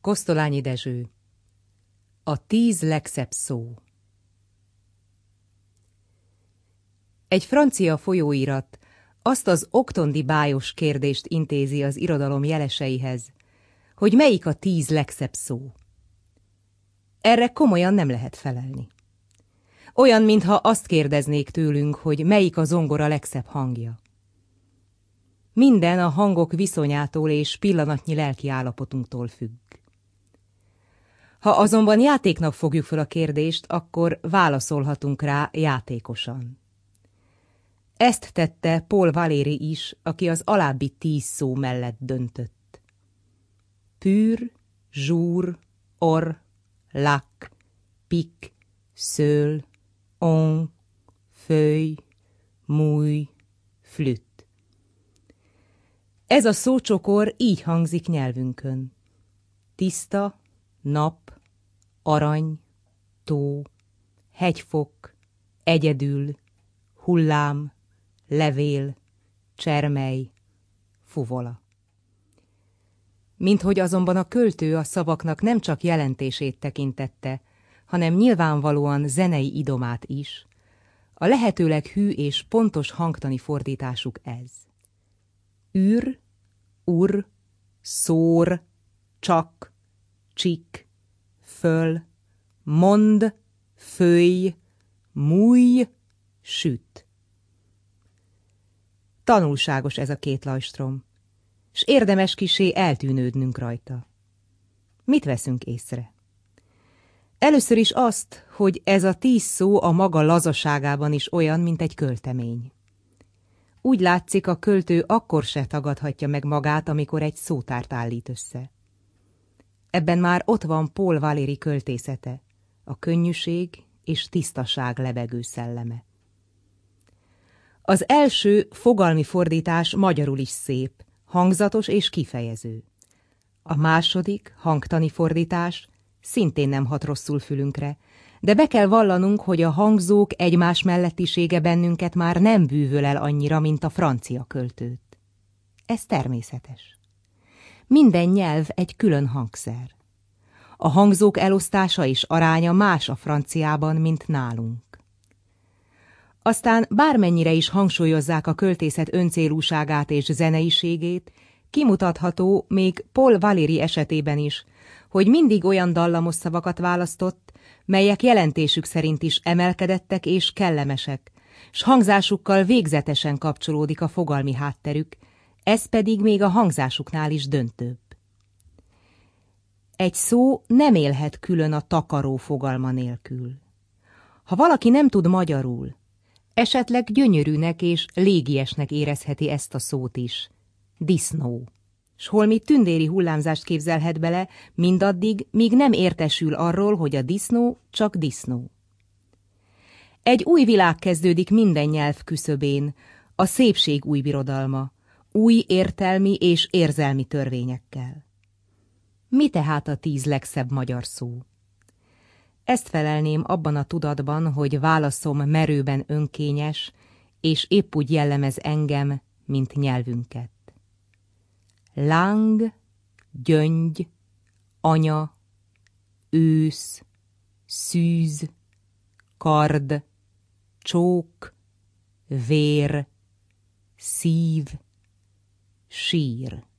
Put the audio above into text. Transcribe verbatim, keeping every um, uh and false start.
Kosztolányi Dezső. A tíz legszebb szó. Egy francia folyóirat azt az oktondi bájos kérdést intézi az irodalom jeleseihez, hogy melyik a tíz legszebb szó. Erre komolyan nem lehet felelni. Olyan, mintha azt kérdeznék tőlünk, hogy melyik a zongora legszebb hangja. Minden a hangok viszonyától és pillanatnyi lelki állapotunktól függ. Ha azonban játéknak fogjuk fel a kérdést, akkor válaszolhatunk rá játékosan. Ezt tette Paul Valéry is, aki az alábbi tíz szó mellett döntött. Pur, jour, or, lac, pic, seul, on, feuille, mouille, flûte. Ez a szócsokor így hangzik nyelvünkön. Tiszta, nap, arany, tó, hegyfok, egyedül, hullám, levél, csermely, fuvola. Minthogy azonban a költő a szavaknak nem csak jelentését tekintette, hanem nyilvánvalóan zenei idomát is, a lehetőleg hű és pontos hangtani fordításuk ez. Ür, ur, szór, csak, csik, föl, mond, főj, múj, süt. Tanulságos ez a két lajstrom, s érdemes kissé eltűnődnünk rajta. Mit veszünk észre? Először is azt, hogy ez a tíz szó a maga lazaságában is olyan, mint egy költemény. Úgy látszik, a költő akkor se tagadhatja meg magát, amikor egy szótárt állít össze. Ebben már ott van Paul Valéry költészete, a könnyűség és tisztaság lebegő szelleme. Az első fogalmi fordítás magyarul is szép, hangzatos és kifejező. A második, hangtani fordítás szintén nem hat rosszul fülünkre, de be kell vallanunk, hogy a hangzók egymás mellettisége bennünket már nem bűvöl el annyira, mint a francia költőt. Ez természetes. Minden nyelv egy külön hangszer. A hangzók elosztása és aránya más a franciában, mint nálunk. Aztán bármennyire is hangsúlyozzák a költészet öncélúságát és zeneiségét, kimutatható még Paul Valéry esetében is, hogy mindig olyan dallamos szavakat választott, melyek jelentésük szerint is emelkedettek és kellemesek, s hangzásukkal végzetesen kapcsolódik a fogalmi hátterük, ez pedig még a hangzásuknál is döntőbb. Egy szó nem élhet külön a takaró fogalma nélkül. Ha valaki nem tud magyarul, esetleg gyönyörűnek és légiesnek érezheti ezt a szót is. Disznó. S holmi tündéri hullámzást képzelhet bele, mindaddig, míg nem értesül arról, hogy a disznó csak disznó. Egy új világ kezdődik minden nyelv küszöbén, a szépség új birodalma, új értelmi és érzelmi törvényekkel. Mi tehát a tíz legszebb magyar szó? Ezt felelném abban a tudatban, hogy válaszom merőben önkényes, és épp úgy jellemez engem, mint nyelvünket. Láng, gyöngy, anya, ősz, szűz, kard, csók, vér, szív, sír.